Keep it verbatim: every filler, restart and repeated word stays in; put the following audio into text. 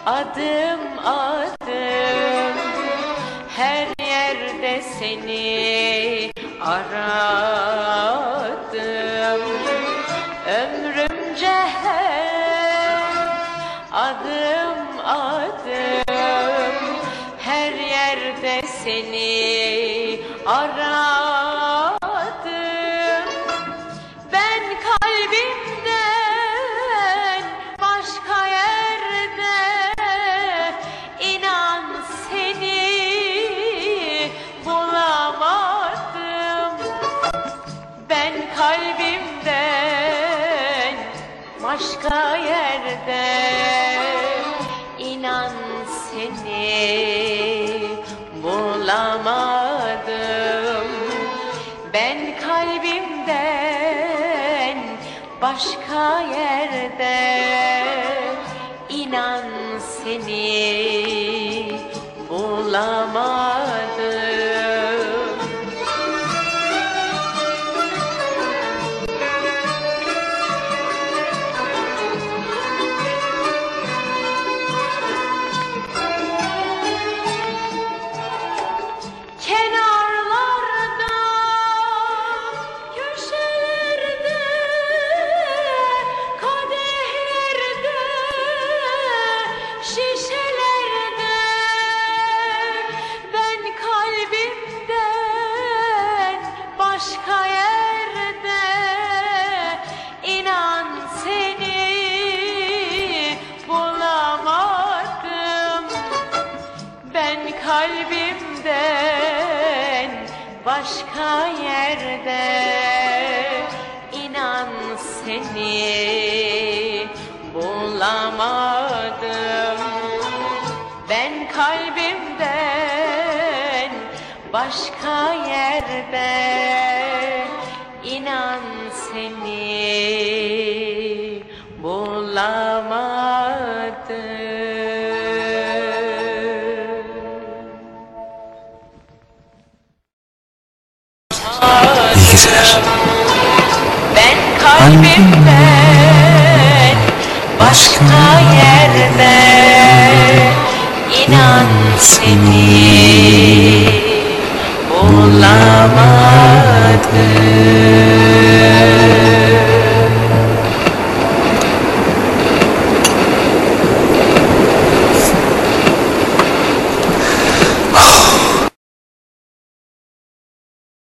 Adım adım her yerde seni aradım. Ömrümce her adım adım her yerde seni aradım. Ben kalbimden başka yerde inan seni bulamadım. Ben kalbimden başka yerde inan seni bulamadım. Ben kalbimden başka yerde inan seni bulamadım. Kenarlarda, köşelerde, kadehlerde, şişelerde ben kalbimden başka yerde inan seni bulamadım. Ben kalbimden başka yerde inan seni bulamadım. Ben kalbimden başka yerde